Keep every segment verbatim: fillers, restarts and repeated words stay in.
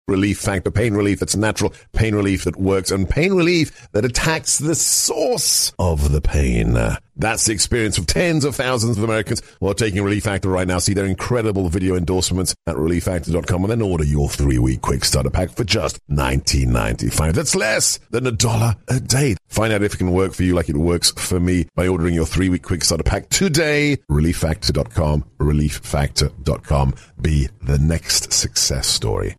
Relief Factor. Pain relief that's natural, pain relief that works, and pain relief that attacks the source of the pain. That's the experience of tens of thousands of Americans who are taking Relief Factor right now. See their incredible video endorsements at relief factor dot com and then order your three-week quick starter pack for just nineteen ninety-five. That's less than a dollar a day. Find out if it can work for you like it works for me by ordering your three-week quick starter pack today. relief factor dot com. relief factor dot com. Be the next success story.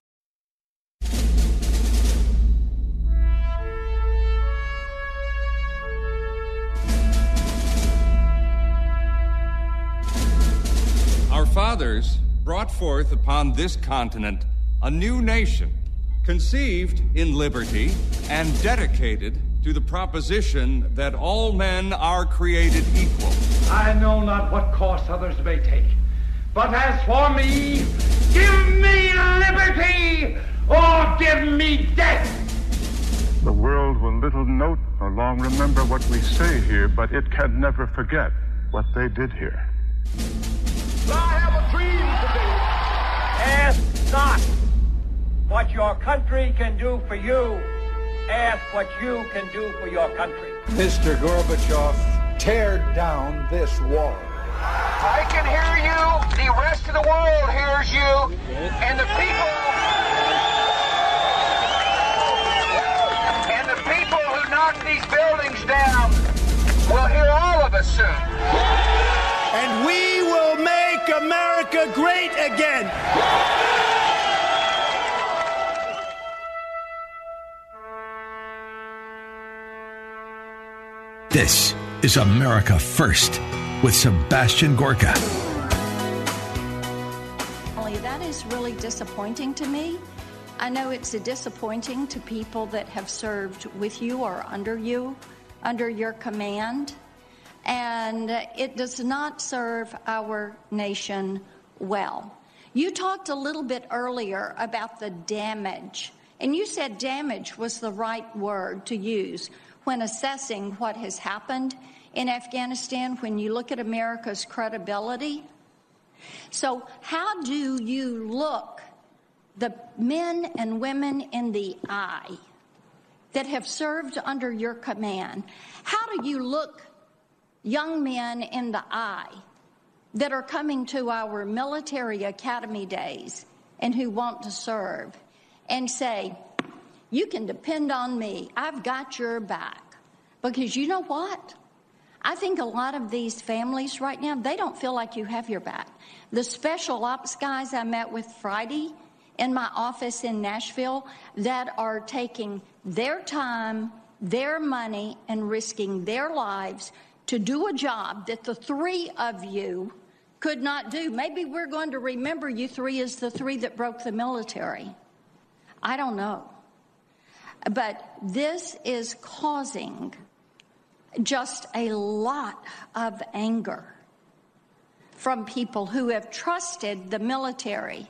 Our fathers brought forth upon this continent a new nation, conceived in liberty and dedicated to the proposition that all men are created equal. I know not what course others may take, but as for me, give me liberty or give me death. The world will little note nor long remember what we say here, but it can never forget what they did here. I have a dream today. Ask not what your country can do for you. Ask what you can do for your country. Mister Gorbachev, tear down this wall. I can hear you. The rest of the world hears you. And the people... And the people who knock these buildings down will hear all of us soon. And we will make America great again. This is America First with Sebastian Gorka. That is really disappointing to me. I know it's disappointing to people that have served with you or under you, under your command. And it does not serve our nation well. You talked a little bit earlier about the damage, and you said damage was the right word to use when assessing what has happened in Afghanistan, when you look at America's credibility. So how do you look the men and women in the eye that have served under your command? How do you look young men in the eye that are coming to our military academy days and who want to serve and say, you can depend on me, I've got your back? Because you know what? I think a lot of these families right now, they don't feel like you have your back. The special ops guys I met with Friday in my office in Nashville that are taking their time, their money, and risking their lives to do a job that the three of you could not do. Maybe we're going to remember you three as the three that broke the military. I don't know. But this is causing just a lot of anger from people who have trusted the military.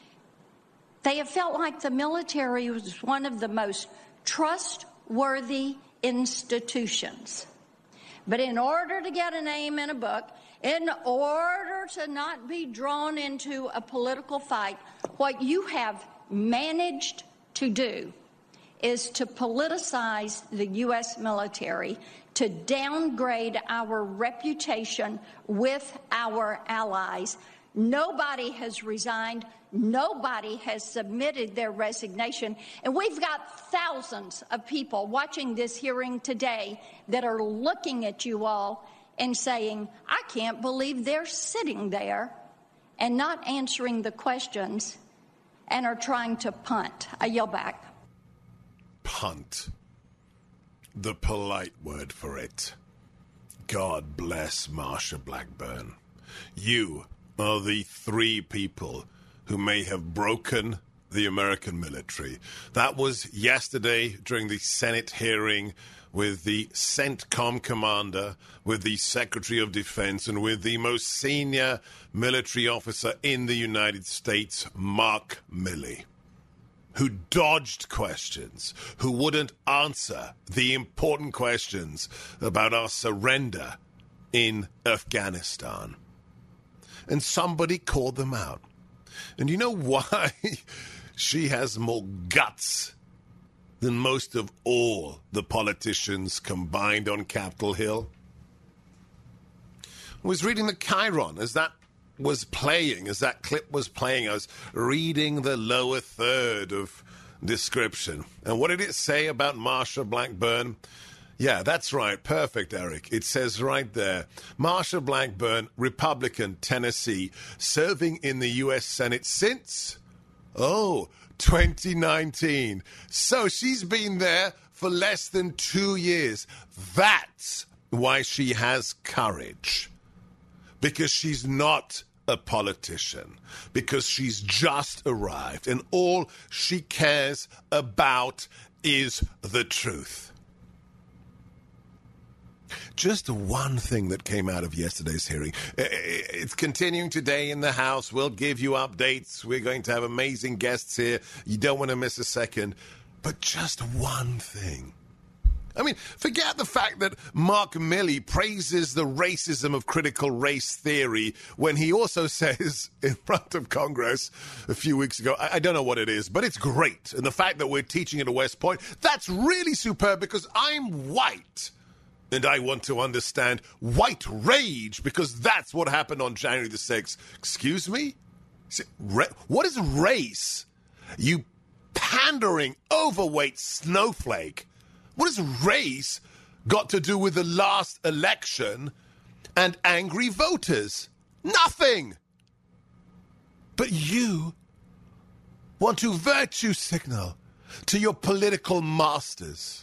They have felt like the military was one of the most trustworthy institutions. But in order to get a name in a book, in order to not be drawn into a political fight, what you have managed to do is to politicize the U S military, to downgrade our reputation with our allies. Nobody has resigned. Nobody has submitted their resignation. And we've got thousands of people watching this hearing today that are looking at you all and saying, I can't believe they're sitting there and not answering the questions and are trying to punt. I yield back. Punt. The polite word for it. God bless Marsha Blackburn. You are the three people who may have broken the American military. That was yesterday during the Senate hearing with the CENTCOM commander, with the Secretary of Defense, and with the most senior military officer in the United States, Mark Milley, who dodged questions, who wouldn't answer the important questions about our surrender in Afghanistan. And somebody called them out. And you know why she has more guts than most of all the politicians combined on Capitol Hill. I was reading the Chiron as that was playing, as that clip was playing. I was reading the lower third of description. And what did it say about Marsha Blackburn? Yeah, that's right. Perfect, Eric. It says right there, Marsha Blackburn, Republican, Tennessee, serving in the U S Senate since, oh, twenty nineteen. So she's been there for less than two years. That's why she has courage. Because she's not a politician. Because she's just arrived. And all she cares about is the truth. Just one thing that came out of yesterday's hearing. It's continuing today in the House. We'll give you updates. We're going to have amazing guests here. You don't want to miss a second. But just one thing. I mean, forget the fact that Mark Milley praises the racism of critical race theory when he also says in front of Congress a few weeks ago, I, I don't know what it is, but it's great. And the fact that we're teaching it at West Point, that's really superb because I'm white. And I want to understand white rage because that's what happened on January the sixth. Excuse me? What is race? You pandering, overweight snowflake. What has race got to do with the last election and angry voters? Nothing. But you want to virtue signal to your political masters.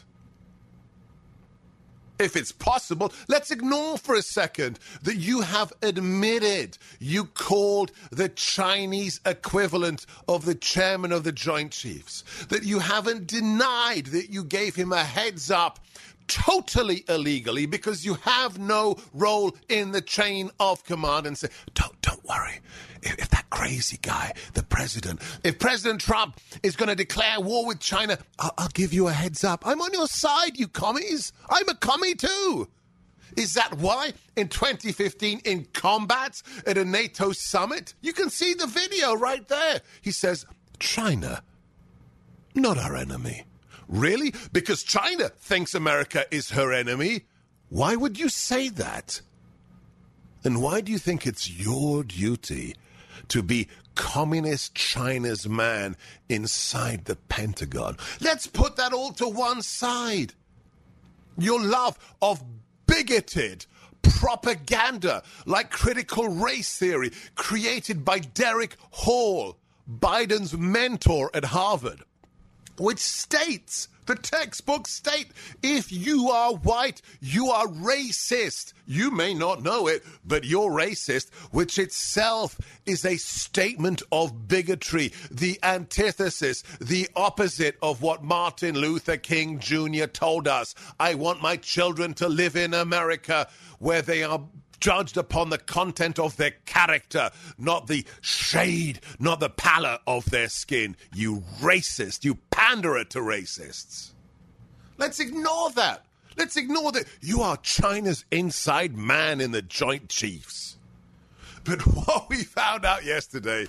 If it's possible, let's ignore for a second that you have admitted you called the Chinese equivalent of the chairman of the Joint Chiefs, that you haven't denied that you gave him a heads up totally illegally because you have no role in the chain of command and say, don't, don't worry. If, if that crazy guy, the president, if President Trump is going to declare war with China, I'll, I'll give you a heads up. I'm on your side, you commies. I'm a commie too. Is that why in twenty fifteen in combat at a NATO summit, you can see the video right there. He says, China, not our enemy. Really? Because China thinks America is her enemy? Why would you say that? And why do you think it's your duty to be communist China's man inside the Pentagon? Let's put that all to one side. Your love of bigoted propaganda like critical race theory created by Derek Hall, Biden's mentor at Harvard, which states, the textbook state, if you are white, you are racist. You may not know it, but you're racist, which itself is a statement of bigotry, the antithesis, the opposite of what Martin Luther King Junior told us. I want my children to live in America where they are judged upon the content of their character, not the shade, not the pallor of their skin. You racist, you panderer to racists. Let's ignore that. Let's ignore that you are China's inside man in the Joint Chiefs. But what we found out yesterday,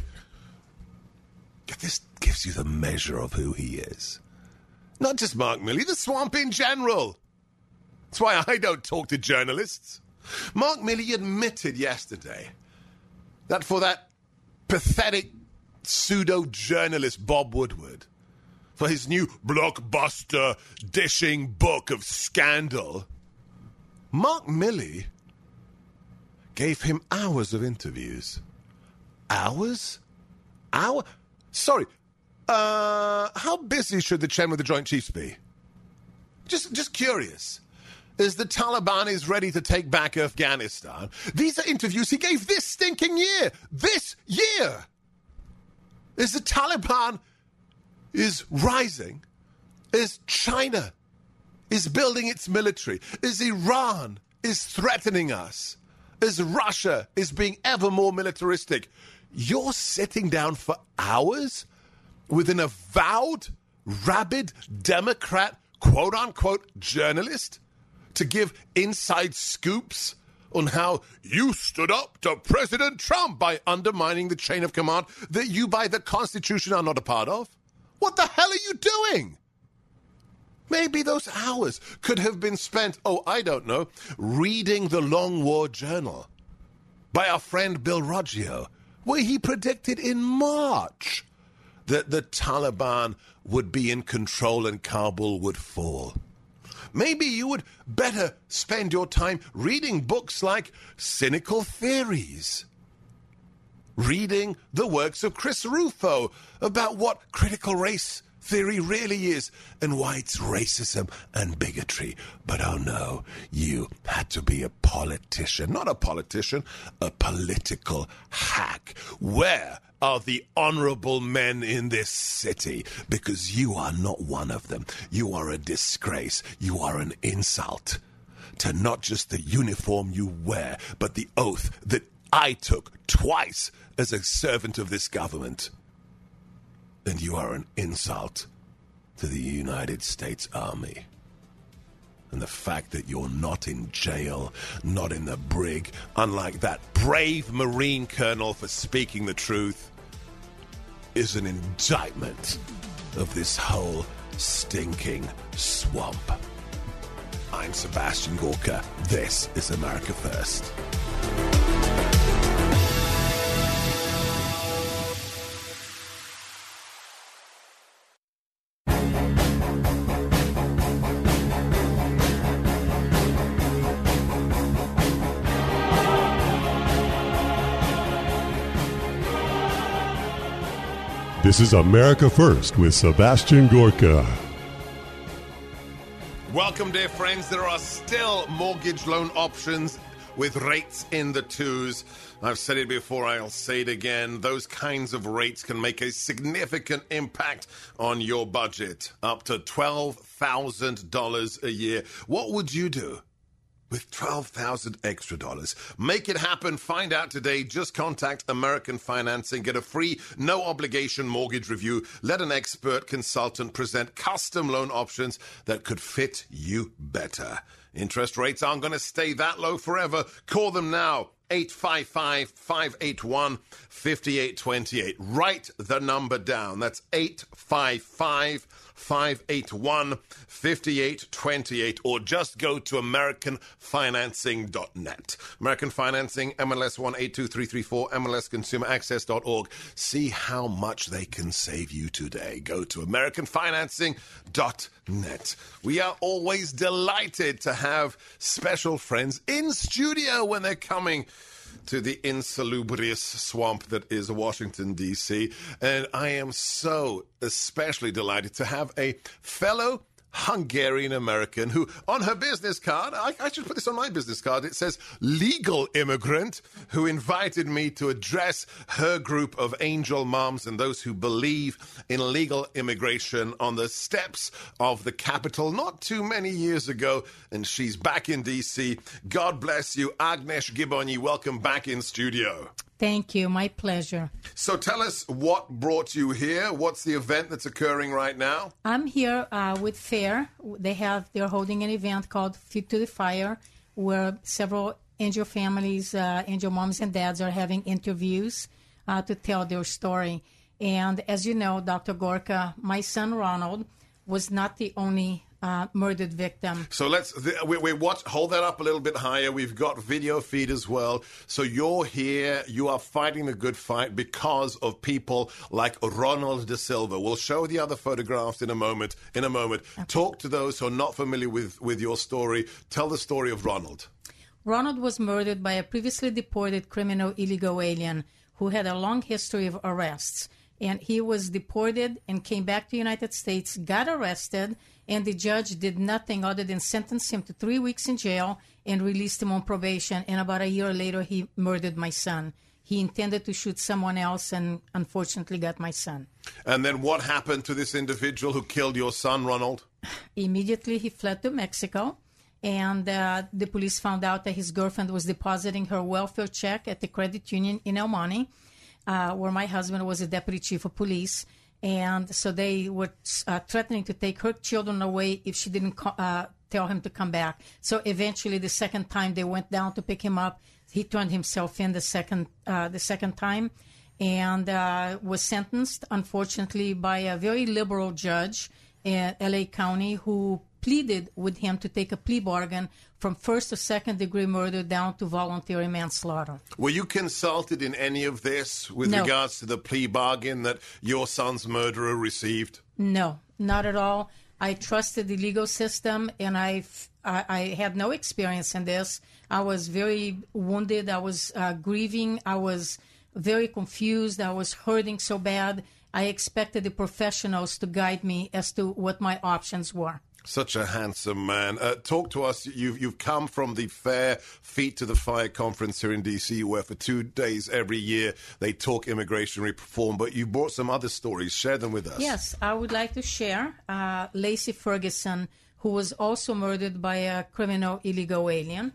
this gives you the measure of who he is. Not just Mark Milley, the swamp in general. That's why I don't talk to journalists. Mark Milley admitted yesterday that for that pathetic pseudo-journalist Bob Woodward, for his new blockbuster dishing book of scandal, Mark Milley gave him hours of interviews. Hours? Hour? Sorry. Uh, how busy should the chairman of the Joint Chiefs be? Just, just curious. As the Taliban is ready to take back Afghanistan, these are interviews he gave this stinking year. This year. As the Taliban is rising, as China is building its military, as Iran is threatening us, as Russia is being ever more militaristic, you're sitting down for hours with an avowed, rabid Democrat, quote-unquote, journalist to give inside scoops on how you stood up to President Trump by undermining the chain of command that you by the Constitution are not a part of? What the hell are you doing? Maybe those hours could have been spent, oh, I don't know, reading the Long War Journal by our friend Bill Roggio, where he predicted in March that the Taliban would be in control and Kabul would fall. Maybe you would better spend your time reading books like Cynical Theories, reading the works of Chris Rufo about what critical race theory really is and why it's racism and bigotry. But oh no, you had to be a politician. Not a politician, a political hack. Where are the honorable men in this city? Because you are not one of them. You are a disgrace. You are an insult to not just the uniform you wear, but the oath that I took twice as a servant of this government. And you are an insult to the United States Army. And the fact that you're not in jail, not in the brig, unlike that brave Marine colonel for speaking the truth, is an indictment of this whole stinking swamp. I'm Sebastian Gorka. This is America First. This is America First with Sebastian Gorka. Welcome, dear friends. There are still mortgage loan options with rates in the twos. I've said it before, I'll say it again. Those kinds of rates can make a significant impact on your budget, up to twelve thousand dollars a year. What would you do with twelve thousand dollars extra dollars? Make it happen. Find out today. Just contact American Financing. Get a free, no-obligation mortgage review. Let an expert consultant present custom loan options that could fit you better. Interest rates aren't going to stay that low forever. Call them now. eight five five, five eight one, five eight two eight. Write the number down. That's eight five five, five eight one, five eight two eight. Or just go to American Financing dot net. American Financing, M L S one eight two three three four, M L S consumer access dot org. See how much they can save you today. Go to American Financing dot net. We are always delighted to have special friends in studio when they're coming to the insalubrious swamp that is Washington, D C. And I am so especially delighted to have a fellow Hungarian-American who, on her business card, I, I should put this on my business card, it says legal immigrant, who invited me to address her group of angel moms and those who believe in legal immigration on the steps of the Capitol not too many years ago. And she's back in D C. God bless you, Agnes Gibonyi. Welcome back in studio. Thank you. My pleasure. So tell us what brought you here. What's the event that's occurring right now? I'm here uh, with FAIR. They have, they're holding an event called Feet to the Fire, where several angel families, uh, angel moms and dads are having interviews uh, to tell their story. And as you know, Doctor Gorka, my son Ronald was not the only Uh, murdered victim. So let's we, we watch. Hold that up a little bit higher. We've got video feed as well. So you're here. You are fighting the good fight because of people like Ronald De Silva. We'll show the other photographs in a moment. In a moment, okay. Talk to those who are not familiar with with your story. Tell the story of Ronald. Ronald was murdered by a previously deported criminal illegal alien who had a long history of arrests. And he was deported and came back to the United States, got arrested, and the judge did nothing other than sentence him to three weeks in jail and released him on probation. And about a year later, he murdered my son. He intended to shoot someone else and unfortunately got my son. And then what happened to this individual who killed your son, Ronald? Immediately, he fled to Mexico. And uh, the police found out that his girlfriend was depositing her welfare check at the credit union in El Monte, Uh, where my husband was a deputy chief of police. And so they were uh, threatening to take her children away if she didn't co- uh, tell him to come back. So eventually, the second time they went down to pick him up, he turned himself in the second uh, the second time. and uh, was sentenced, unfortunately, by a very liberal judge in L A County who pleaded with him to take a plea bargain from first to second degree murder down to voluntary manslaughter. Were you consulted in any of this with No. regards to the plea bargain that your son's murderer received? No, not at all. I trusted the legal system, and I, I, I had no experience in this. I was very wounded. I was uh, grieving. I was very confused. I was hurting so bad. I expected the professionals to guide me as to what my options were. Such a handsome man. Uh, talk to us. You've, you've come from the Fair Feet to the Fire conference here in D C, where for two days every year they talk immigration reform, but you brought some other stories. Share them with us. Yes, I would like to share uh, Lacey Ferguson, who was also murdered by a criminal illegal alien.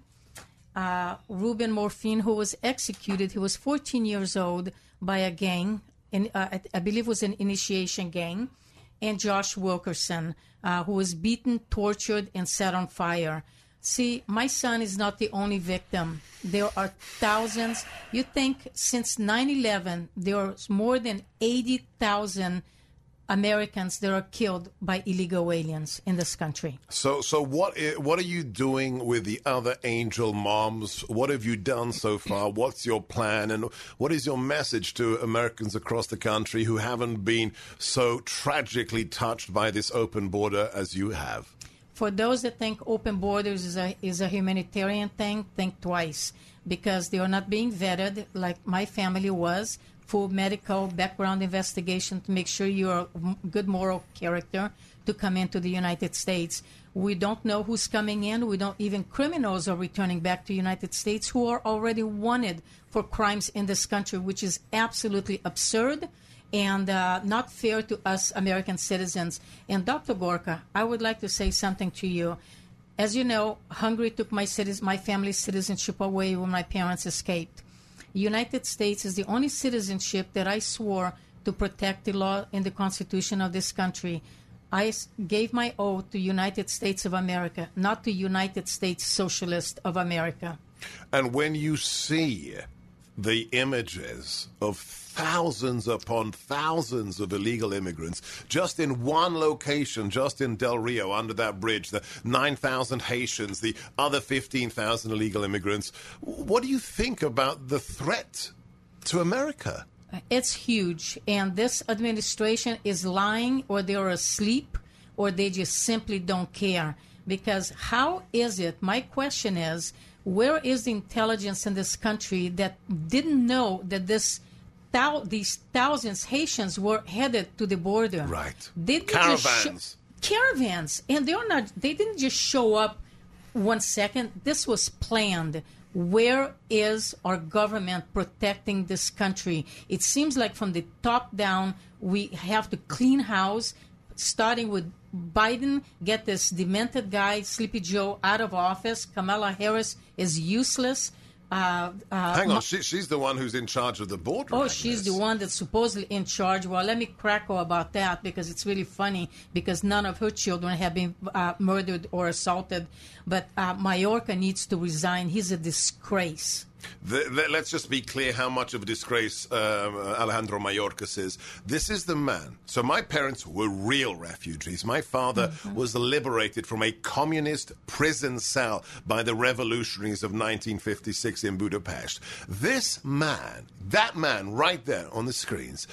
Uh, Ruben Morphine, who was executed. He was fourteen years old by a gang, in, uh, I believe it was an initiation gang. And Josh Wilkerson, uh, who was beaten, tortured, and set on fire. See, my son is not the only victim. There are thousands. You think since nine eleven, there are more than eighty thousand Americans that are killed by illegal aliens in this country. So, so what? I- what are you doing with the other angel moms? What have you done so far? What's your plan, and what is your message to Americans across the country who haven't been so tragically touched by this open border as you have? For those that think open borders is a is a humanitarian thing, think twice, because they are not being vetted like my family was. Full medical background investigation to make sure you're a good moral character to come into the United States. We don't know who's coming in. We don't even criminals are returning back to the United States who are already wanted for crimes in this country, which is absolutely absurd and uh, not fair to us American citizens. And Doctor Gorka, I would like to say something to you. As you know, Hungary took my citizen, my family's citizenship away when my parents escaped. United States is the only citizenship that I swore to protect the law and the Constitution of this country. I s- gave my oath to United States of America, not to United States Socialist of America. And when you see the images of thousands upon thousands of illegal immigrants just in one location, just in Del Rio, under that bridge, the nine thousand Haitians, the other fifteen thousand illegal immigrants, what do you think about the threat to America? It's huge, and this administration is lying, or they're asleep, or they just simply don't care. Because how is it, my question is, where is the intelligence in this country that didn't know that this thou- these thousands Haitians were headed to the border? Right. They didn't Caravans. Just sh- caravans. And they're not, they didn't just show up one second. This was planned. Where is our government protecting this country? It seems like from the top down, we have to clean house, starting with Biden, get this demented guy, Sleepy Joe, out of office. Kamala Harris is useless. Uh, uh, Hang on, Ma- she, she's the one who's in charge of the border. Oh, Agnes. she's the one that's supposedly in charge. Well, let me crackle about that because it's really funny because none of her children have been uh, murdered or assaulted. But uh, Mayorkas needs to resign. He's a disgrace. The, the, let's just be clear how much of a disgrace um, Alejandro Mayorkas is. This is the man. So my parents were real refugees. My father mm-hmm. was liberated from a communist prison cell by the revolutionaries of nineteen fifty-six in Budapest. This man, that man right there on the screens,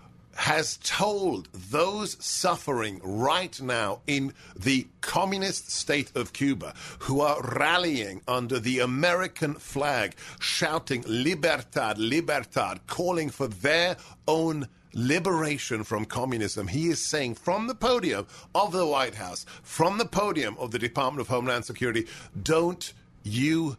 has told those suffering right now in the communist state of Cuba, who are rallying under the American flag, shouting Libertad, Libertad, calling for their own liberation from communism. He is saying from the podium of the White House, from the podium of the Department of Homeland Security, don't you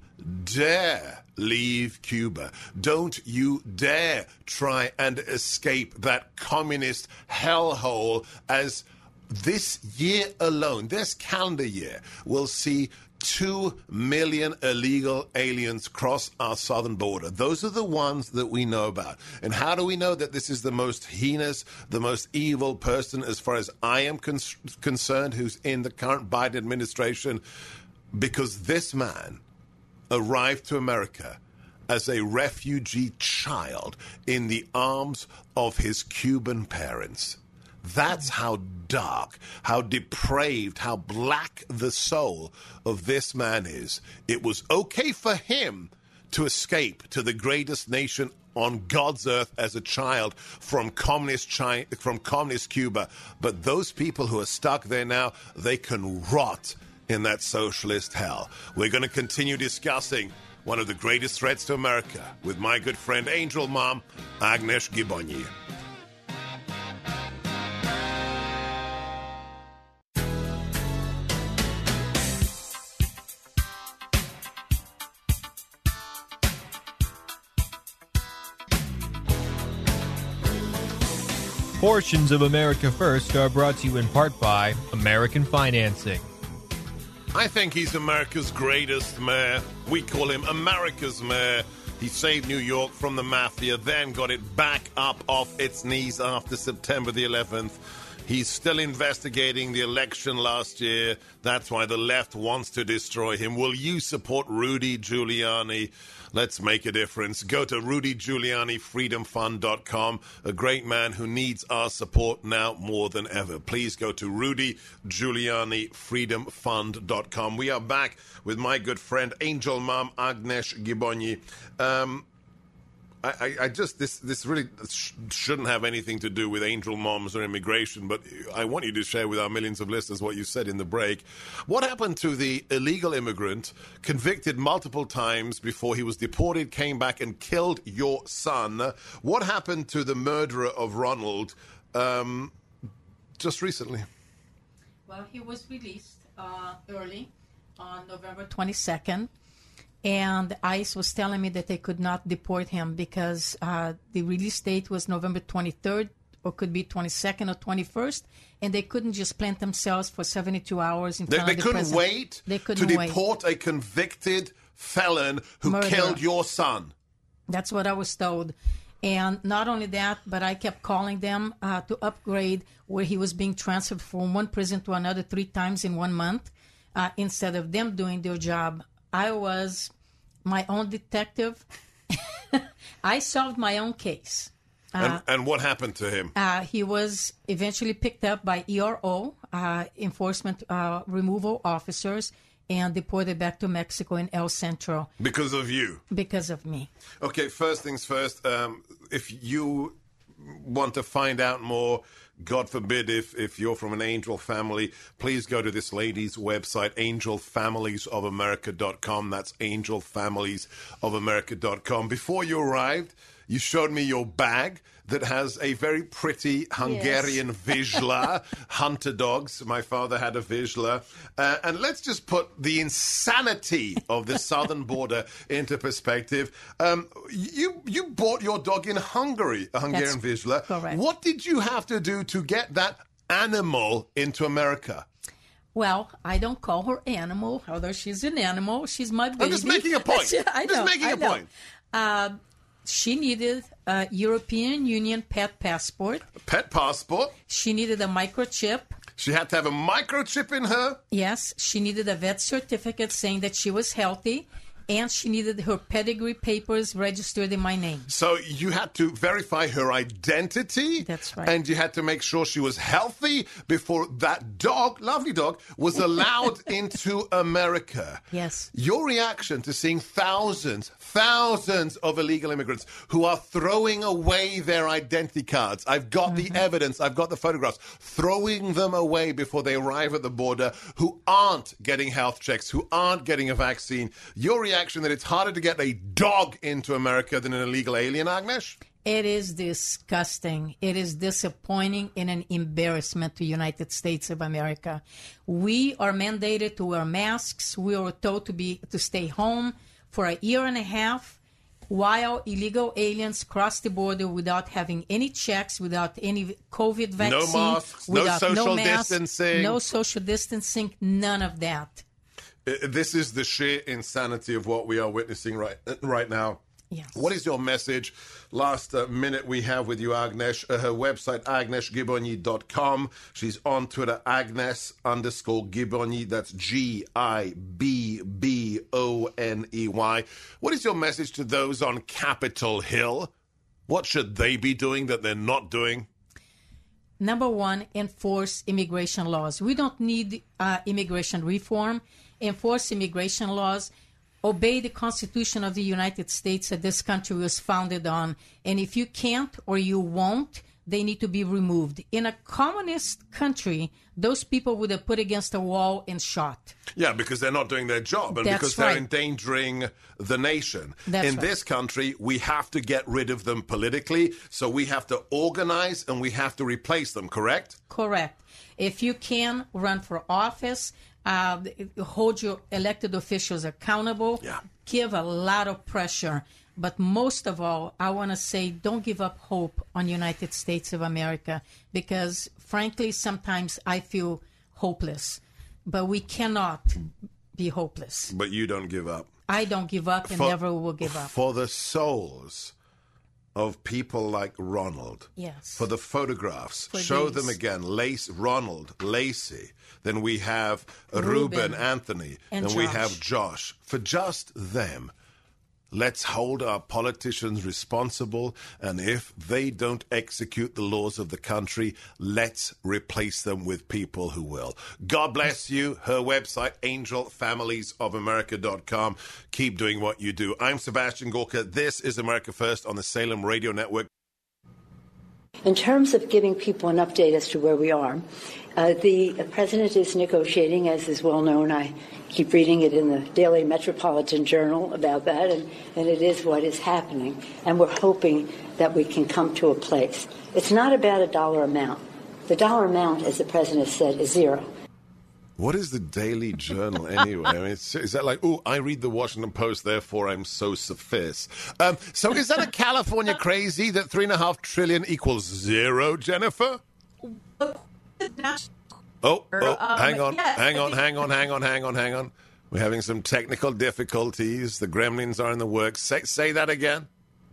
dare leave Cuba. Don't you dare try and escape that communist hellhole, as this year alone, this calendar year, will see two million illegal aliens cross our southern border. Those are the ones that we know about. And how do we know that this is the most heinous, the most evil person, as far as I am con- concerned, who's in the current Biden administration? Because this man arrived to America as a refugee child in the arms of his Cuban parents. That's how dark, how depraved, how black the soul of this man is. It was okay for him to escape to the greatest nation on God's earth as a child from communist China, from communist Cuba. But those people who are stuck there now, they can rot in that socialist hell. We're going to continue discussing one of the greatest threats to America with my good friend, Angel Mom, Agnes Gibonyi. Portions of America First are brought to you in part by American Financing. I think he's America's greatest mayor. We call him America's mayor. He saved New York from the mafia, then got it back up off its knees after September the eleventh. He's still investigating the election last year. That's why the left wants to destroy him. Will you support Rudy Giuliani? Let's make a difference. Go to Rudy Giuliani Freedom Fund dot com, a great man who needs our support now more than ever. Please go to Rudy Giuliani Freedom Fund dot com. We are back with my good friend, Angel Mom Agnes Gibonyi. Um, I, I, I just, this this really sh- shouldn't have anything to do with angel moms or immigration, but I want you to share with our millions of listeners what you said in the break. What happened to the illegal immigrant convicted multiple times before he was deported, came back and killed your son? What happened to the murderer of Ronald um, just recently? Well, he was released uh, early on November twenty-second. And ICE was telling me that they could not deport him because uh, the release date was November twenty-third, or could be twenty-second or twenty-first, and they couldn't just plant themselves for seventy-two hours in They, front they of the couldn't president. wait They couldn't to wait. deport a convicted felon who Murderer. killed your son. That's what I was told. And not only that, but I kept calling them uh, to upgrade where he was being transferred from one prison to another three times in one month uh, instead of them doing their job. I was my own detective. I solved my own case. Uh, And, and what happened to him? Uh, he was eventually picked up by E R O, uh, enforcement uh, removal officers, and deported back to Mexico in El Centro. Because of you? Because of me. Okay, first things first. Um, if you want to find out more, God forbid, if, if you're from an angel family, please go to this lady's website, angel families of america dot com. That's angel families of america dot com. Before you arrived, you showed me your bag that has a very pretty Hungarian yes. Vizsla, hunter dogs. My father had a Vizsla. Uh, and let's just put the insanity of the southern border into perspective. Um, you you bought your dog in Hungary, a Hungarian That's Vizsla. correct. What did you have to do to get that animal into America? Well, I don't call her animal, although she's an animal. She's my baby. I'm just making a point. I know, just making I a know. point. Uh, she needed a European Union pet passport. Pet passport? She needed a microchip. She had to have a microchip in her? Yes. She needed a vet certificate saying that she was healthy. And she needed her pedigree papers registered in my name. So you had to verify her identity. That's right. And you had to make sure she was healthy before that dog, lovely dog, was allowed into America. Yes. Your reaction to seeing thousands, thousands of illegal immigrants who are throwing away their identity cards. I've got mm-hmm. the evidence. I've got the photographs. Throwing them away before they arrive at the border, who aren't getting health checks, who aren't getting a vaccine. Your reaction that it's harder to get a dog into America than an illegal alien, Agnes? It is disgusting. It is disappointing and an embarrassment to the United States of America. We are mandated to wear masks. We are told to be to stay home for a year and a half while illegal aliens cross the border without having any checks, without any COVID vaccine. No masks, no social no masks, distancing. No social distancing, none of that. This is the sheer insanity of what we are witnessing right right now. Yes. What is your message? Last uh, minute we have with you, Agnes. Uh, her website, agnes gibonyi dot com. She's on Twitter, Agnes underscore Gibonyi. That's G I B B E O N E Y. What is your message to those on Capitol Hill? What should they be doing that they're not doing? Number one, enforce immigration laws. We don't need uh, immigration reform. Enforce immigration laws. Obey the Constitution of the United States that this country was founded on. And if you can't or you won't, they need to be removed. In a communist country, those people would have put against a wall and shot. Yeah, because they're not doing their job and That's because they're right. endangering the nation. That's In right. this country, we have to get rid of them politically, so we have to organize and we have to replace them, correct? Correct. If you can run for office, uh, hold your elected officials accountable, yeah. give a lot of pressure. But most of all, I want to say don't give up hope on the United States of America because, frankly, sometimes I feel hopeless. But we cannot be hopeless. But you don't give up. I don't give up and for, never will give up. For the souls of people like Ronald. Yes. For the photographs. For Show these. them again. Lace, Ronald, Lacey. Then we have Ruben, Ruben Anthony. and and we Josh. have Josh. For just them. Let's hold our politicians responsible, and if they don't execute the laws of the country, let's replace them with people who will. God bless you. Her website, angel families of america dot com. Keep doing what you do. I'm Sebastian Gorka. This is America First on the Salem Radio Network. In terms of giving people an update as to where we are, uh, the president is negotiating, as is well known. I keep reading it in the Daily Metropolitan Journal about that, and, and it is what is happening. And we're hoping that we can come to a place. It's not about a dollar amount. The dollar amount, as the president said, is zero. What is the Daily Journal anyway? I mean, it's, is that like, oh, I read the Washington Post, therefore I'm so sophisticated. Um, so is that a California crazy that three and a half trillion equals zero, Jennifer? Oh, oh, hang on, hang on, hang on, hang on, hang on, hang on. We're having some technical difficulties. The gremlins are in the works. Say, say that again.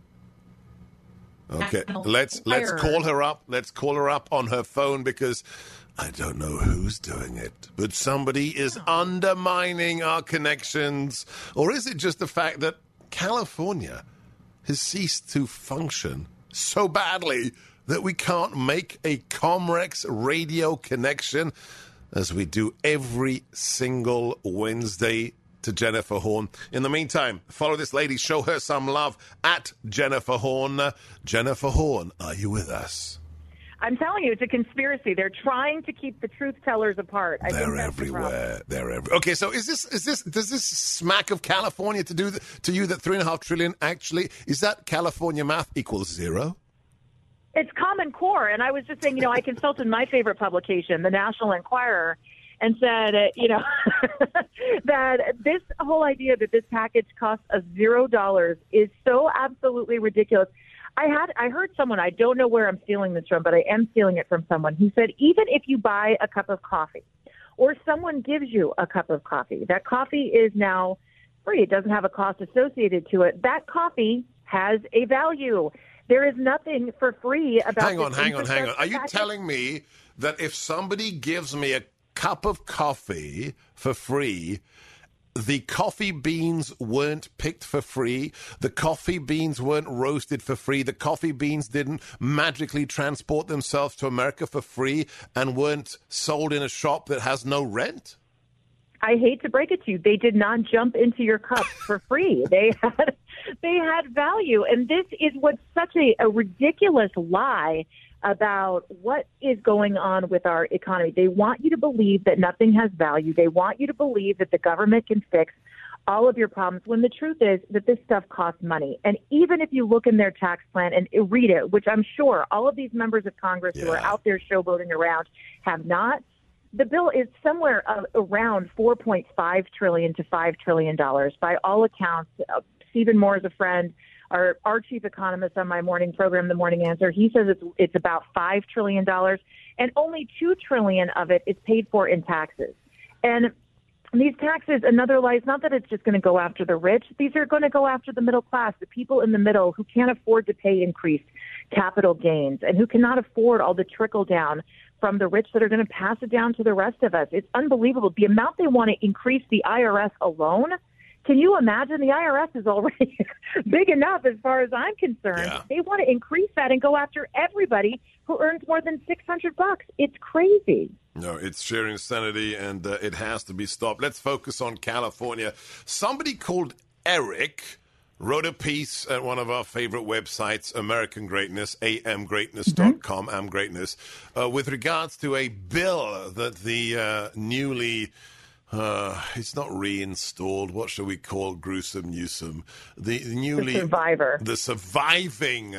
Okay, let's let's call her up. Let's call her up on her phone because I don't know who's doing it, but somebody is undermining our connections. Or is it just the fact that California has ceased to function so badly that we can't make a Comrex radio connection as we do every single Wednesday to Jennifer Horn? In the meantime, follow this lady. Show her some love at Jennifer Horn. Jennifer Horn, are you with us? I'm telling you, it's a conspiracy. They're trying to keep the truth tellers apart. I They're think that's everywhere. The They're everywhere. Okay, so is this is this does this smack of California to do the, to you that three and a half trillion actually is that California math equals zero? It's Common Core, and I was just saying, you know, I consulted my favorite publication, the National Enquirer, and said, uh, you know, that this whole idea that this package costs us zero dollars is so absolutely ridiculous. I had I heard someone, I don't know where I'm stealing this from, but I am stealing it from someone who said even if you buy a cup of coffee or someone gives you a cup of coffee, that coffee is now free. It doesn't have a cost associated to it. That coffee has a value. There is nothing for free about Hang on, this hang on, hang on. Are you package. telling me that if somebody gives me a cup of coffee for free, the coffee beans weren't picked for free, the coffee beans weren't roasted for free, the coffee beans didn't magically transport themselves to America for free and weren't sold in a shop that has no rent? I hate to break it to you, they did not jump into your cup for free. They had they had value. And this is what's such a, a ridiculous lie about what is going on with our economy. They want you to believe that nothing has value. They want you to believe that the government can fix all of your problems when the truth is that this stuff costs money. And even if you look in their tax plan and read it, which I'm sure all of these members of Congress yeah. who are out there showboating around have not, the bill is somewhere uh, around four point five trillion dollars to five trillion dollars. By all accounts, uh, Stephen Moore is a friend. Our, our chief economist on my morning program, The Morning Answer, he says it's, it's about five trillion dollars, and only two trillion dollars of it is paid for in taxes. And these taxes, another lie, it's not that it's just going to go after the rich. These are going to go after the middle class, the people in the middle who can't afford to pay increased capital gains and who cannot afford all the trickle down from the rich that are going to pass it down to the rest of us. It's unbelievable. The amount they want to increase the I R S alone Can you imagine? The I R S is already big enough as far as I'm concerned. Yeah. They want to increase that and go after everybody who earns more than six hundred bucks. It's crazy. No, it's sheer insanity, and uh, it has to be stopped. Let's focus on California. Somebody called Eric wrote a piece at one of our favorite websites, American Greatness, a m greatness dot com, mm-hmm. Am Greatness, uh, with regards to a bill that the uh, newly... Uh, it's not reinstalled. What shall we call Gruesome Newsom? The, the newly the survivor, the surviving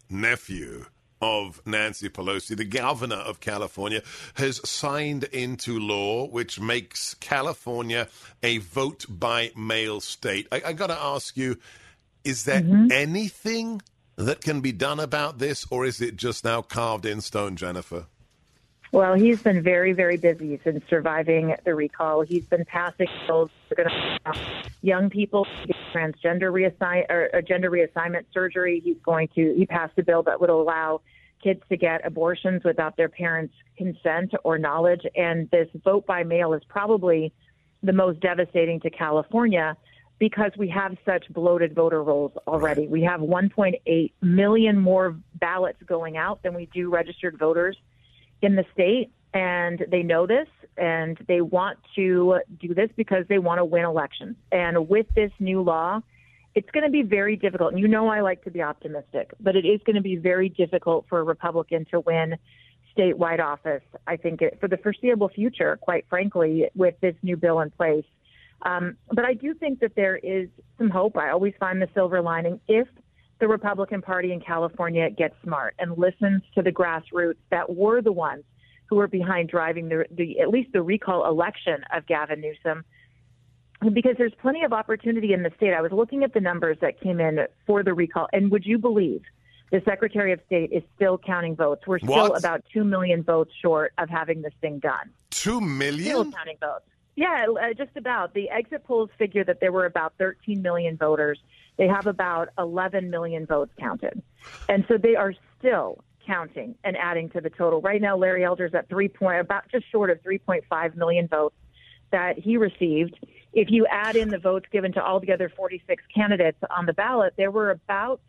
nephew of Nancy Pelosi, the governor of California, has signed into law, which makes California a vote by mail state. I, I got to ask you, is there mm-hmm. anything that can be done about this, or is it just now carved in stone, Jennifer? Well, he's been very, very busy since surviving the recall. He's been passing bills that are going to young people get transgender reassign or, or gender reassignment surgery. He's going to he passed a bill that would allow kids to get abortions without their parents' consent or knowledge. And this vote by mail is probably the most devastating to California because we have such bloated voter rolls already. We have one point eight million more ballots going out than we do registered voters in the state, and they know this, and they want to do this because they want to win elections. And with this new law, it's going to be very difficult. And you know I like to be optimistic, but it is going to be very difficult for a Republican to win statewide office, I think, it, for the foreseeable future, quite frankly, with this new bill in place. Um, but I do think that there is some hope. I always find the silver lining if the Republican Party in California gets smart and listens to the grassroots that were the ones who were behind driving the, the at least the recall election of Gavin Newsom, because there's plenty of opportunity in the state. I was looking at the numbers that came in for the recall, and would you believe the Secretary of State is still counting votes? We're still what? about two million votes short of having this thing done. Two million? Still counting votes. Yeah, uh, just about. The exit polls figure that there were about thirteen million voters. They have about eleven million votes counted. And so they are still counting and adding to the total. Right now, Larry Elder's at three point, about just short of three point five million votes that he received. If you add in the votes given to all the other forty-six candidates on the ballot, there were about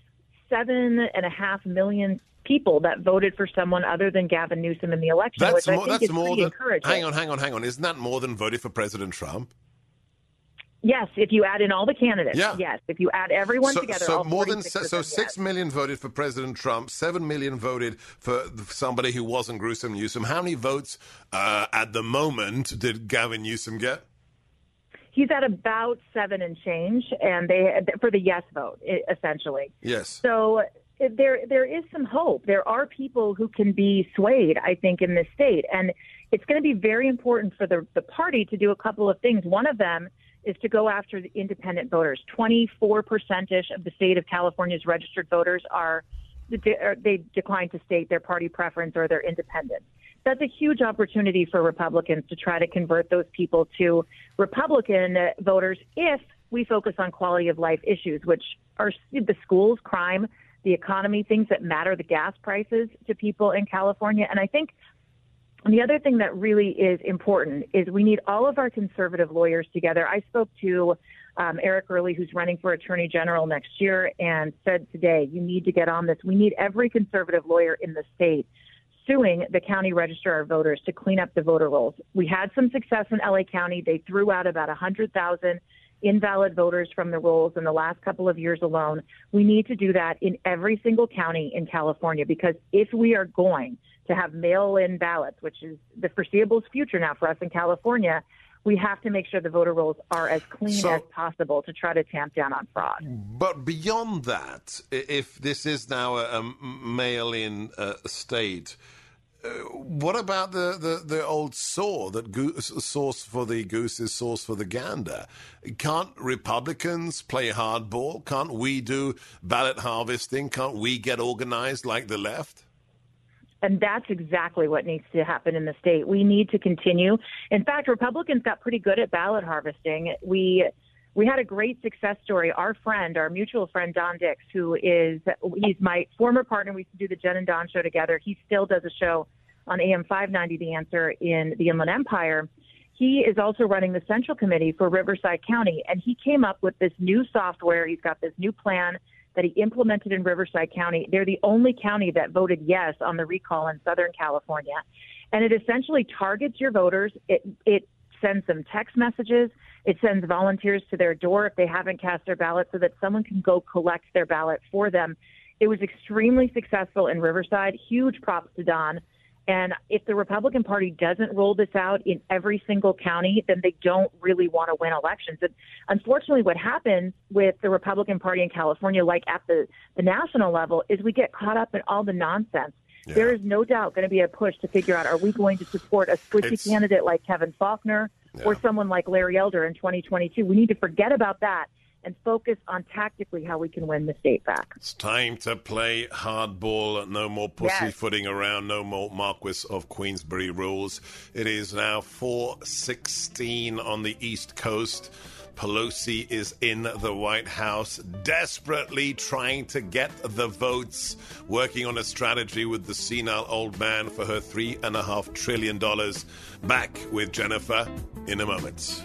seven and a half million people that voted for someone other than Gavin Newsom in the election, that's which more, I think that's is more pretty than, encouraging. Hang on, hang on, hang on. Isn't that more than voted for President Trump? Yes, if you add in all the candidates. Yeah. Yes, if you add everyone so, together. So all more than so so six yes. million voted for President Trump, seven million voted for somebody who wasn't Gruesome Newsom. How many votes uh, at the moment did Gavin Newsom get? He's at about seven and change, and they for the yes vote, essentially. Yes. So there there is some hope. There are people who can be swayed, I think, in this state, and it's going to be very important for the the party to do a couple of things. One of them is to go after the independent voters. twenty-four percent-ish of the state of California's registered voters are, they decline to state their party preference or their independence. That's a huge opportunity for Republicans to try to convert those people to Republican voters if we focus on quality of life issues, which are the schools, crime, the economy, things that matter, the gas prices to people in California. And I think And the other thing that really is important is we need all of our conservative lawyers together. I spoke to um, Eric Early, who's running for Attorney General next year, and said today, you need to get on this. We need every conservative lawyer in the state suing the county registrar of voters to clean up the voter rolls. We had some success in L A County. They threw out about one hundred thousand invalid voters from the rolls in the last couple of years alone. We need to do that in every single county in California, because if we are going to have mail-in ballots, which is the foreseeable future now for us in California, we have to make sure the voter rolls are as clean so, as possible to try to tamp down on fraud. But beyond that, if this is now a, a mail-in uh, state, uh, what about the, the, the old saw that goose, sauce for the goose is sauce for the gander? Can't Republicans play hardball? Can't we do ballot harvesting? Can't we get organized like the left? And that's exactly what needs to happen in the state. We need to continue. In fact, Republicans got pretty good at ballot harvesting. We we had a great success story. Our friend, our mutual friend, Don Dix, who is, he's my former partner. We used to do the Jen and Don show together. He still does a show on A M five ninety, The Answer, in the Inland Empire. he is also running the Central Committee for Riverside County, and he came up with this new software. He's got this new plan that he implemented in Riverside County. They're the only county that voted yes on the recall in Southern California. And it essentially targets your voters. It, it sends them text messages. It sends volunteers to their door if they haven't cast their ballot so that someone can go collect their ballot for them. It was extremely successful in Riverside. Huge props to Don. And if the Republican Party doesn't roll this out in every single county, then they don't really want to win elections. And unfortunately, what happens with the Republican Party in California, like at the, the national level, is we get caught up in all the nonsense. Yeah. There is no doubt going to be a push to figure out, are we going to support a switchy it's... candidate like Kevin Faulconer yeah. or someone like Larry Elder in twenty twenty-two? We need to forget about that and focus on tactically how we can win the state back. It's time to play hardball. No more pussyfooting yes. around. No more Marquis of Queensberry rules. It is now four sixteen on the East Coast. Pelosi is in the White House, desperately trying to get the votes, working on a strategy with the senile old man for her three and a half trillion dollars. Back with Jennifer in a moment.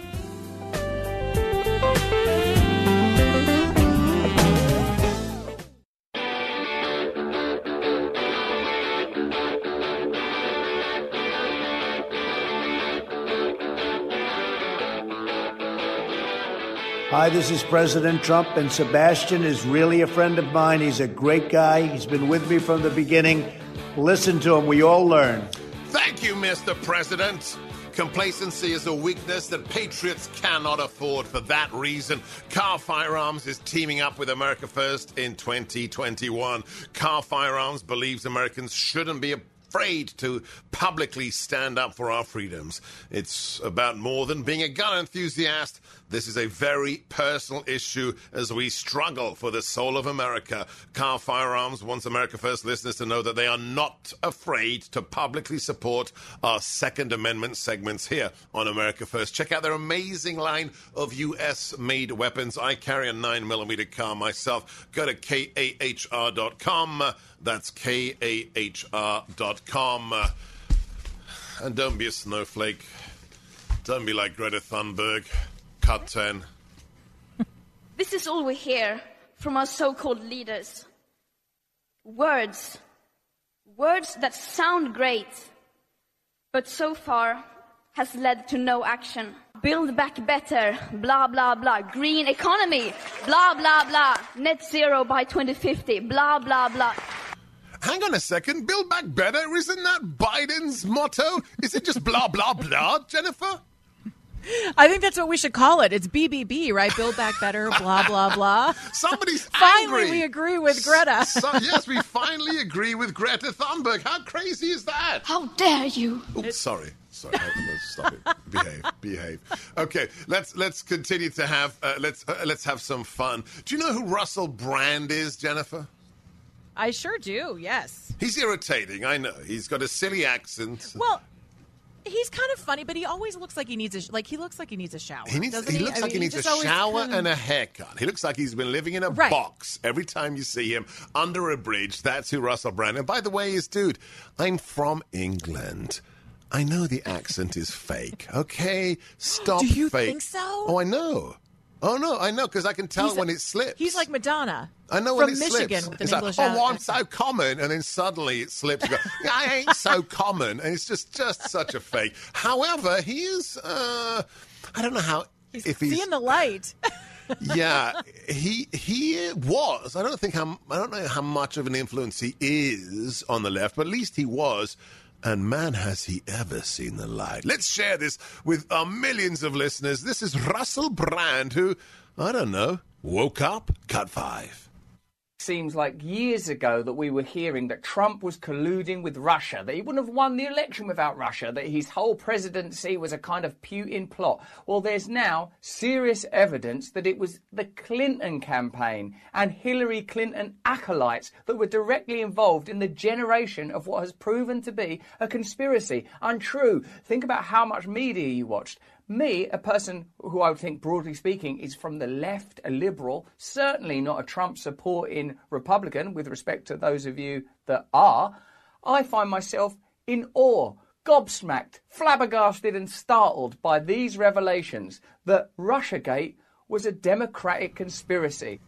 Hi, this is President Trump, and Sebastian is really a friend of mine. He's a great guy. He's been with me from the beginning. Listen to him. We all learn. Thank you, Mister President. Complacency is a weakness that patriots cannot afford. For that reason, Kahr Firearms is teaming up with America First in twenty twenty-one. Kahr Firearms believes Americans shouldn't be afraid to publicly stand up for our freedoms. It's about more than being a gun enthusiast. This is a very personal issue as we struggle for the soul of America. Kahr Firearms wants America First listeners to know that they are not afraid to publicly support our Second Amendment segments here on America First. Check out their amazing line of U S-made weapons. I carry a nine millimeter Kahr myself. Go to K A H R dot com. That's K A H R dot com. And don't be a snowflake. Don't be like Greta Thunberg. Cut ten. This is all we hear from our so-called leaders. Words. Words that sound great, but so far has led to no action. Build back better, blah, blah, blah. Green economy, blah, blah, blah. Net zero by twenty fifty, blah, blah, blah. Hang on a second. Build back better? Isn't that Biden's motto? Is it just blah, blah, blah, Jennifer? I think that's what we should call it. It's B B B, right? Build back better, blah, blah, blah. Somebody's Finally, angry. we agree with Greta. So, yes, we finally agree with Greta Thunberg. How crazy is that? How dare you? Oops, sorry. Sorry, let's stop it. Behave, behave. Okay, let's let's continue to have uh, let's uh, let's have some fun. Do you know who Russell Brand is, Jennifer? I sure do. Yes. He's irritating. I know. He's got a silly accent. Well, he's kind of funny, but he always looks like he needs a like he looks like he needs a shower. He, needs, he, he? looks I like mean, he needs he a shower kind of... and a haircut. He looks like he's been living in a right. box every time you see him under a bridge. That's who Russell Brand. And by the way, is dude, I'm from England. I know the accent is fake. Okay, stop. Do you fake. think so? Oh, I know. Oh no, I know because I can tell he's when a, it slips. He's like Madonna. I know from when it Michigan slips. with It's an like, English oh, I'm accent. so common, and then suddenly it slips. You go, I ain't so common, and it's just just such a fake. However, he is. Uh, I don't know how he's if he's seeing the light. yeah, he he was. I don't think how I don't know how much of an influence he is on the left, but at least he was. And man, has he ever seen the light. Let's share this with our millions of listeners. This is Russell Brand, who, I don't know, woke up, cut five. Seems like years ago that we were hearing that Trump was colluding with Russia, that he wouldn't have won the election without Russia, that his whole presidency was a kind of Putin plot. Well, there's now serious evidence that it was the Clinton campaign and Hillary Clinton acolytes that were directly involved in the generation of what has proven to be a conspiracy. Untrue. Think about how much media you watched. Me, a person who I would think, broadly speaking, is from the left, a liberal, certainly not a Trump supporting Republican, with respect to those of you that are, I find myself in awe, gobsmacked, flabbergasted and startled by these revelations that Russiagate was a democratic conspiracy.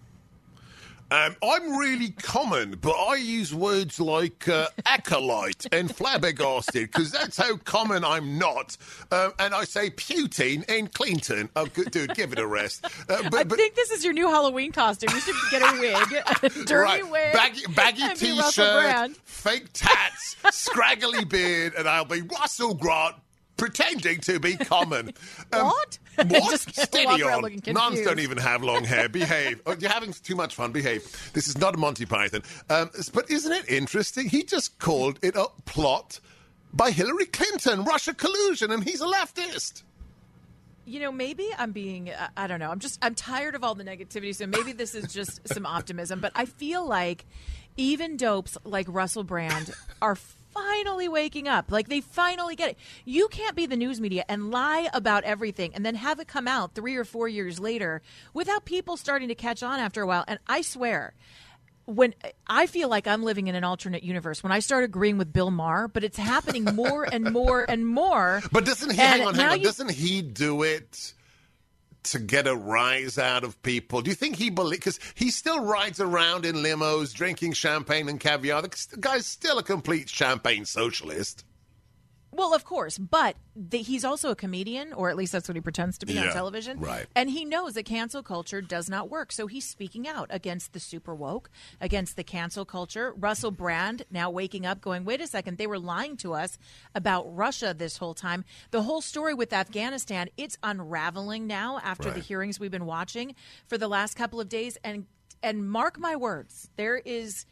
Um, I'm really common, but I use words like uh, acolyte and flabbergasted because that's how common I'm not. Um, and I say Putin and Clinton. Oh, good, dude, give it a rest. Uh, but, I but, think this is your new Halloween costume. You should get a wig, a dirty right. wig, baggy, baggy and be Russell t-shirt, Brand. fake tats, scraggly beard, and I'll be Russell Grant pretending to be common. Um, what? What? Just Steady walk around on. looking Nuns confused. don't even have long hair. Behave. Oh, you're having too much fun. Behave. This is not Monty Python. Um, but isn't it interesting? He just called it a plot by Hillary Clinton, Russia collusion, and he's a leftist. You know, maybe I'm being, uh, I don't know, I'm just, I'm tired of all the negativity, so maybe this is just some optimism. But I feel like even dopes like Russell Brand are finally waking up. Like, they finally get it. You can't be the news media and lie about everything and then have it come out three or four years later without people starting to catch on after a while. And I swear, when I feel like I'm living in an alternate universe, when I start agreeing with Bill Maher, but it's happening more and more and more. But doesn't he, and hang on, hang on, you, doesn't he do it to get a rise out of people? Do you think he believes, because he still rides around in limos, drinking champagne and caviar. The guy's still a complete champagne socialist. Well, of course, but the, he's also a comedian, or at least that's what he pretends to be Yeah, on television. right. And he knows that cancel culture does not work. So he's speaking out against the super woke, against the cancel culture. Russell Brand now waking up going, wait a second, they were lying to us about Russia this whole time. The whole story with Afghanistan, it's unraveling now after Right. the hearings we've been watching for the last couple of days. And and mark my words, there is...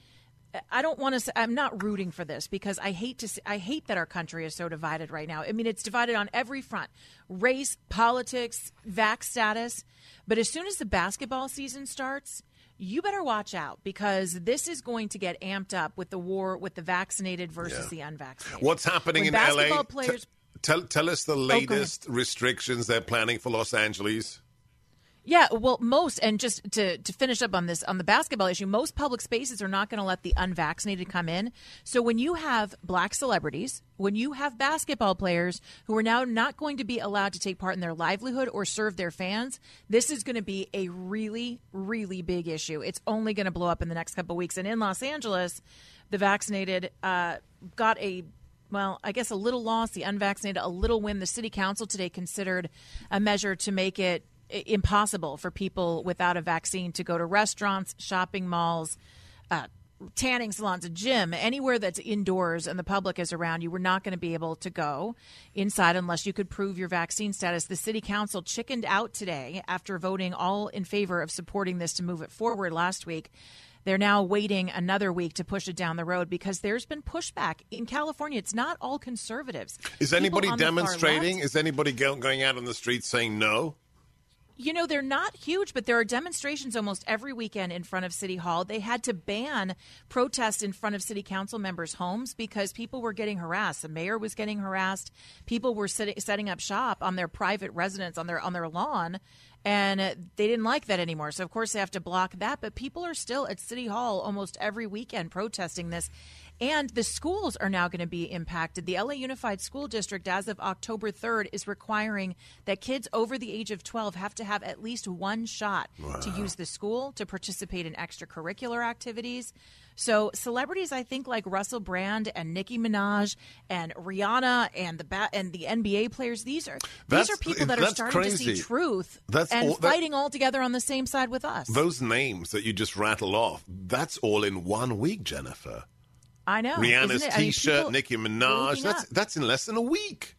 I don't want to say, I'm not rooting for this because I hate to see, I hate that our country is so divided right now. I mean, it's divided on every front: race, politics, vax status. But as soon as the basketball season starts, you better watch out because this is going to get amped up with the war with the vaccinated versus Yeah. the unvaccinated. What's happening When in L A? basketball players- T- tell, tell us the go ahead. latest restrictions they're planning for Los Angeles. Yeah, well, most, and just to, to finish up on this, on the basketball issue, most public spaces are not going to let the unvaccinated come in. So when you have black celebrities, when you have basketball players who are now not going to be allowed to take part in their livelihood or serve their fans, this is going to be a really, really big issue. It's only going to blow up in the next couple of weeks. And in Los Angeles, the vaccinated uh, got a Well, I guess a little loss, the unvaccinated, a little win. The city council today considered a measure to make it impossible for people without a vaccine to go to restaurants, shopping malls, uh, tanning salons, a gym, anywhere that's indoors and the public is around. You were not going to be able to go inside unless you could prove your vaccine status. The city council chickened out today after voting all in favor of supporting this to move it forward last week. They're now waiting another week to push it down the road because there's been pushback. In California, it's not all conservatives. Is People anybody on the far demonstrating? left- Is anybody go- going out on the streets saying no? You know, they're not huge, but there are demonstrations almost every weekend in front of City Hall. They had to ban protests in front of city council members' homes because people were getting harassed. The mayor was getting harassed. People were sit- setting up shop on their private residence, on their on their lawn, and uh, they didn't like that anymore. So, of course, they have to block that. But people are still at City Hall almost every weekend protesting this. And the schools are now going to be impacted. The L A Unified School District, as of October third, is requiring that kids over the age of twelve have to have at least one shot Wow. to use the school, to participate in extracurricular activities. So celebrities, I think, like Russell Brand and Nicki Minaj and Rihanna and the ba- and the N B A players, these are That's- these are people that are that's starting to crazy. see truth That's and all- that- fighting all together on the same side with us. Those names that you just rattle off, that's all in one week, Jennifer. I know. Rihanna's isn't it? I mean, T-shirt, people Nicki Minaj, waking that's up. that's in less than a week.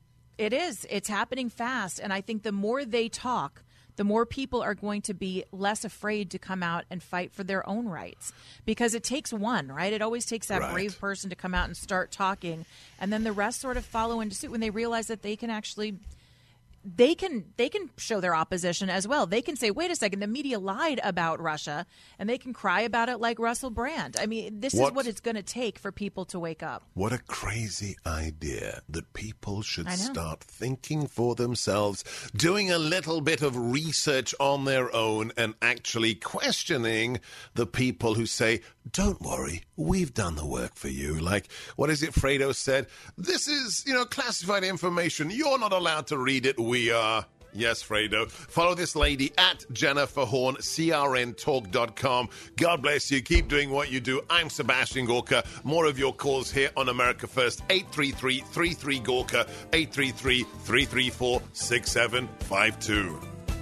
It is. It's happening fast. And I think the more they talk, the more people are going to be less afraid to come out and fight for their own rights. Because it takes one, right? It always takes that Right. brave person to come out and start talking. And then the rest sort of follow into suit when they realize that they can actually they can they can show their opposition as well. They can say, wait a second, the media lied about Russia, and they can cry about it like Russell Brand. I mean, this What? is what it's going to take for people to wake up. What a crazy idea that people should I know. start thinking for themselves, doing a little bit of research on their own, and actually questioning the people who say, don't worry, we've done the work for you. Like, what is it Fredo said? This is, you know, classified information. You're not allowed to read it. We are. Yes, Fredo. Follow this lady at Jennifer Horn, C R N talk dot com. God bless you. Keep doing what you do. I'm Sebastian Gorka. More of your calls here on America First. eight three three, three three, Gorka. eight three three, three three four, six seven five two.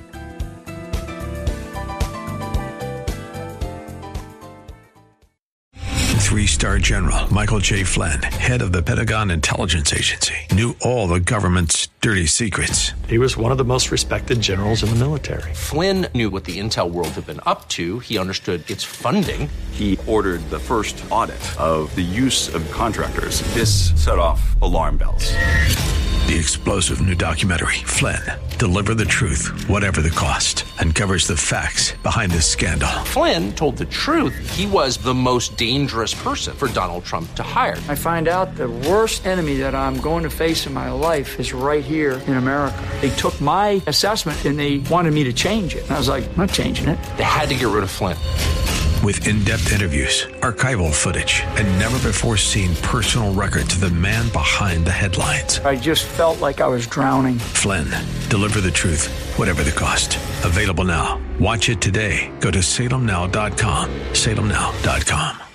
Three-star General Michael J. Flynn, head of the Pentagon Intelligence Agency, knew all the government's dirty secrets. He was one of the most respected generals in the military. Flynn knew what the intel world had been up to. He understood its funding. He ordered the first audit of the use of contractors. This set off alarm bells. The explosive new documentary, Flynn, Deliver the Truth, Whatever the Cost, uncovers the facts behind this scandal. Flynn told the truth. He was the most dangerous person for Donald Trump to hire. I find out the worst enemy that I'm going to face in my life is right here in America. They took my assessment and they wanted me to change it. And I was like, I'm not changing it. They had to get rid of Flynn. With in-depth interviews, archival footage, and never-before-seen personal records of the man behind the headlines. I just felt like I was drowning. Flynn, Deliver the Truth, Whatever the Cost. Available now. Watch it today. Go to salem now dot com. salem now dot com.